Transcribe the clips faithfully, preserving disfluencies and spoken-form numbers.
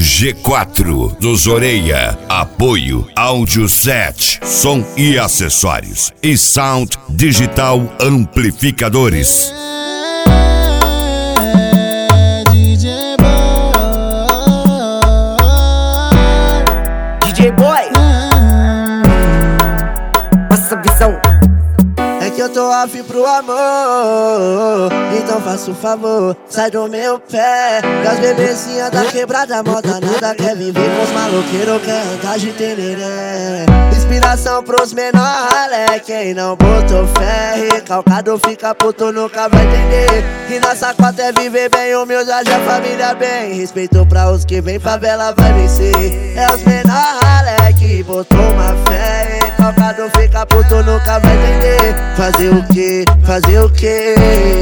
G quatro dos Oreia. Apoio Áudio Set, som e acessórios. E Sound Digital Amplificadores. D J Boy, D J Boy, nossa visão. É que eu tô afim pro amor, então faça um favor, sai do meu pé. Que as bebezinhas da quebrada moda nada quer viver com os maloqueiros, quer andar de tereré. Inspiração pros menor ralé, quem não botou fé, recalcado fica puto, nunca vai entender. Que nossa cota é viver bem, humildade, a família bem. Respeito pra os que vem, favela vai vencer. É os menor ralé que botou uma fé, recalcado fica puto, nunca vai entender. Fazer o que? Fazer o que?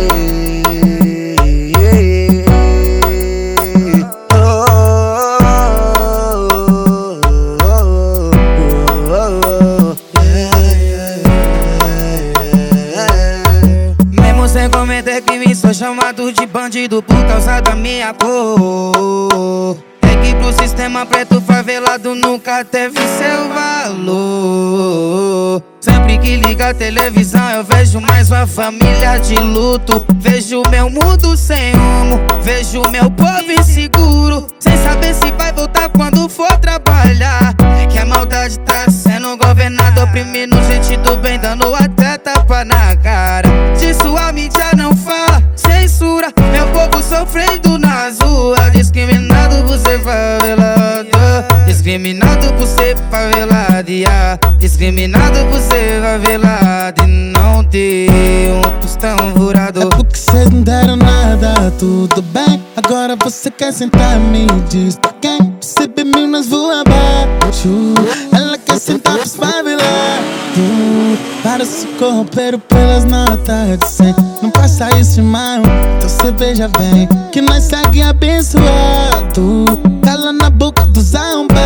Mesmo sem cometer crime, sou chamado de bandido por causa da minha cor. É que pro sistema preto favelado nunca teve seu valor. Sempre que liga a televisão eu vejo mais uma família de luto. Vejo meu mundo sem rumo, vejo meu povo inseguro, sem saber se vai voltar quando for trabalhar. É que a maldade tá sendo governada, oprimindo gente do bem, dando até tapa na cara. Disso a mídia não fala, censura meu povo sofrendo nas ruas. Discriminado por ser favelado, discriminado por ser favelado, yeah. Discriminado por ser favelado e não ter um tostão furado. É porque cês não deram nada, tudo bem. Agora você quer sentar, me diz pra quem? Percebe Minas voa abaixo, ela quer sentar pros favelados. Para se corromper pelas notas de cem. Não passa isso, irmão, então cê veja bem que nós segue abençoado. Cala na boca dos arrombados.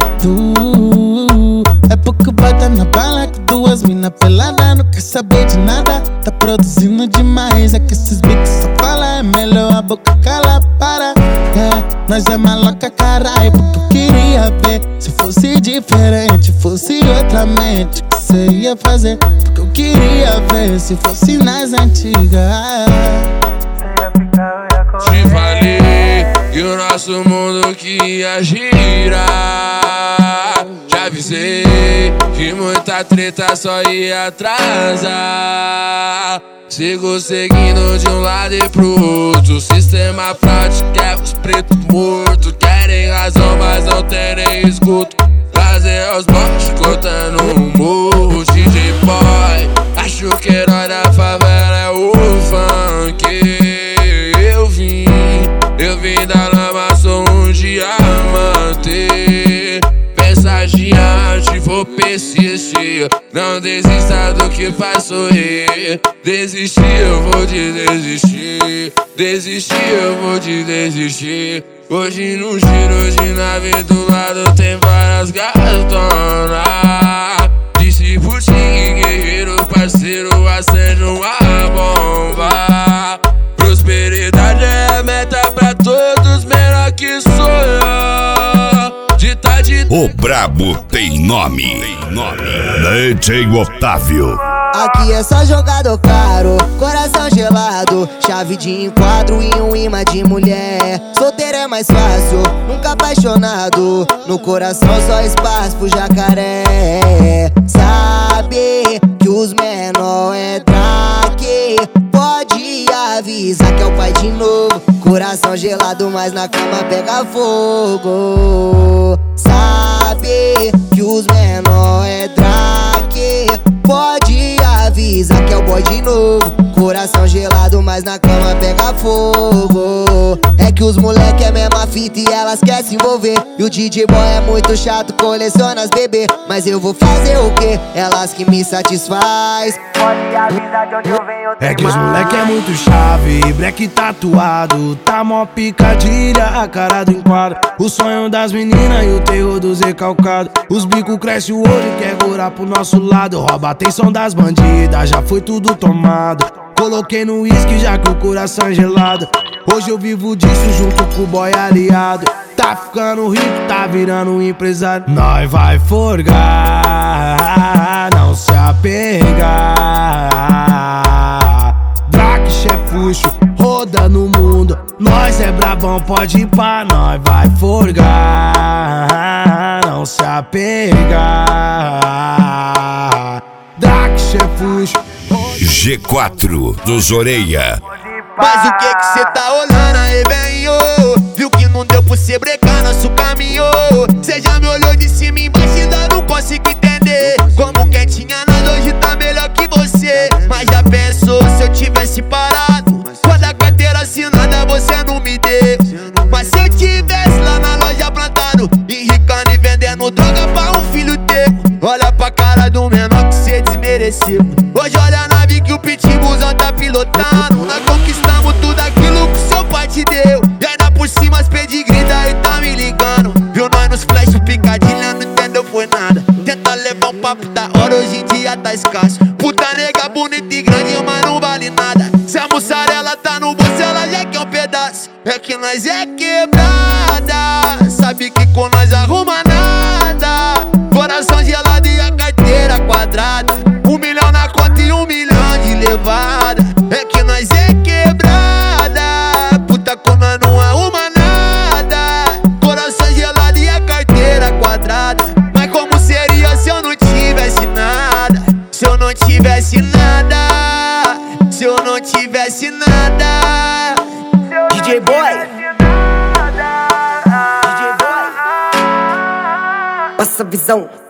É porque vai dar na bala com duas mina pelada, não quer saber de nada, tá produzindo demais. É que esses bicos só falam, é melhor a boca cala, para. É, nós é maloca, caralho, porque eu queria ver se fosse diferente, fosse outra mente que cê ia fazer. Porque eu queria ver se fosse nas antigas. Te falei que o nosso mundo que ia girar. Já avisei que muita treta só ia atrasar. Sigo seguindo de um lado e pro outro. O sistema prático quer os pretos mortos. Querem razão, mas não tem nem escuto. Trazer os botes cortando um morro. D J Boy, acho que herói da favela é o funk. Eu vim, eu vim da lama, sou um diamante. Pensagiante, vou persistir. Não desista do que faz sorrir. Desistir, eu vou te desistir. Desistir, eu vou te desistir. Hoje no giro de nave do lado tem várias gatonas. Disse pro Ting, guerreiro, parceiro, acende uma bomba. Prosperidade é a meta pra todos, menor que sonhar. De tá de... O brabo tem nome, tem nome. D J Otávio. Aqui é só jogador caro, coração gelado, chave de enquadro e um imã de mulher. Solteiro é mais fácil, nunca apaixonado, no coração só espaço pro jacaré. Sabe que os menor é traque, pode avisar que é o pai de novo. Coração gelado, mas na cama pega fogo. Sabe que os menor é traque, pode avisar que é o boy de novo. Coração gelado, mas na cama pega fogo. É que os moleque é mesma fita e elas querem se envolver. E o D J Boy é muito chato, coleciona as bebê. Mas eu vou fazer o quê? Elas que me satisfaz. Pode avisar de onde eu venho. É que os moleque é muito chave, black tatuado, tá mó picadilha, a cara do enquadro. O sonho das meninas e o terror dos recalcados. Os bicos cresce o olho e quer curar pro nosso lado. Rouba a atenção das bandidas, já foi tudo tomado. Coloquei no uísque já que o coração é gelado. Hoje eu vivo disso junto com o boy aliado. Tá Tá ficando rico, tá virando um empresário. Nós vai forgar, não se apegar. Drake, chefuxo, roda no mundo. Nós é brabão, pode ir pra nós vai forgar, não se apegar. Drake, chefuxo. G quatro dos Oreia. Mas o que que cê tá olhando aí, velho? Viu que não deu pra cê brecar nosso caminho. Cê já me olhou de cima e embaixo e ainda não consigo entender como quem tinha nada hoje tá melhor que você. Mas já pensou se eu tivesse parado? Quando a carteira assinada você não me deu. Mas se eu tivesse lá na loja plantado, enricando e vendendo droga pra um filho teu. Olha pra cara do menor que cê desmereceu. Hoje olha a nave que o pitbullzão tá pilotando. Nós conquistamos tudo aquilo que seu pai te deu. E ainda por cima as pedigree daí tá me ligando. Viu nós nos flash, o picadilha não entendeu foi nada. Tenta levar um papo da hora, hoje em dia tá escasso. Puta nega bonita e grande, mas não vale nada. Se a mussarela tá no bolso, ela já quer um pedaço. É que nós é quebrada, sabe que com nós arruma nada. Coração gelado e a carteira quadrada. Um milhão na conta e um milhão de levada. É que nós é quebrada, puta como nós não arruma nada. Coração gelado e a carteira quadrada. Mas como seria se eu não tivesse nada? Se eu não tivesse nada, se eu não tivesse nada. D J Boy, D J Boy, passa visão.